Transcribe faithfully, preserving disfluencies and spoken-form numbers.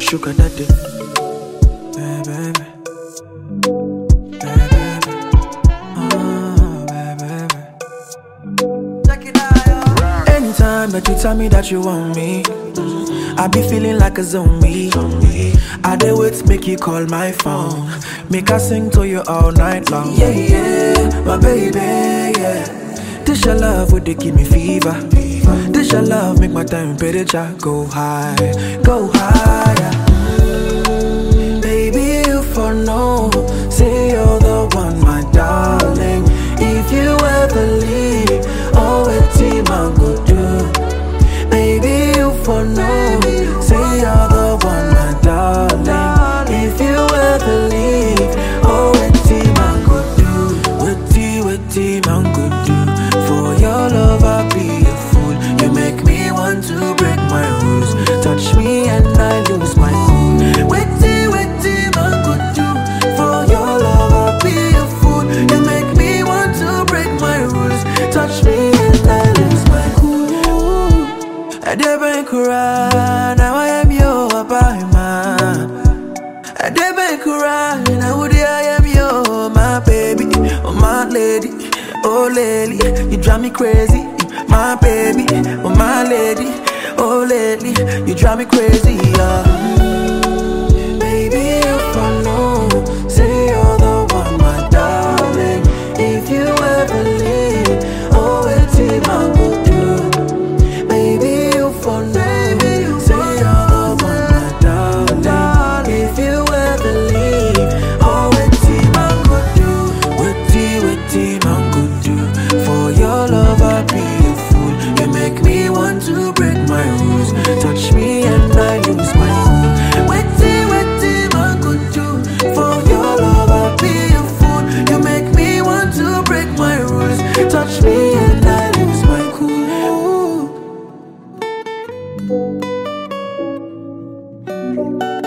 sugar daddy. Hey, baby. Hey, baby. Oh, baby. Check it out, yo. Anytime that you tell me that you want me, I be feeling like a zombie. I dey wait, make you call my phone. Make I sing to you all night long. Yeah, yeah, my baby, yeah. This your love, would they give me fever? This your love, make my temperature go high, go higher. Baby, you for no, say you're the one, my darling. If you ever leave, oh, it's team I go do. Baby, you for no, say you're the one, my darling. If you ever leave, oh, it's team I go do. What team, what team I go do? For your love, I'll be a fool. You make me want to break my rules. Touch me and I lose my cool. What team, what team I go do? For your love, I'll be a fool. You make me want to break my rules. Touch me and I lose my cool. I didn't cry, now I am your man. I didn't cry, now I am your my baby, oh my lady, oh lady, you drive me crazy, my baby, oh my lady, oh lady, you drive me crazy, yeah. Baby, if I know, say you're the one, my darling. If you ever leave, oh, it's in my good do. Baby, if I know, say you're the one, my darling. If you ever leave, oh, it's in my good do. Witty, witty, my good do. For your love, I'll be a fool. You make me want to break my rules. Touch me and I lose my cool. Witty, witty, my good do. For your love, I'll be a fool. You make me want to break my rules. Touch me and I lose my cool.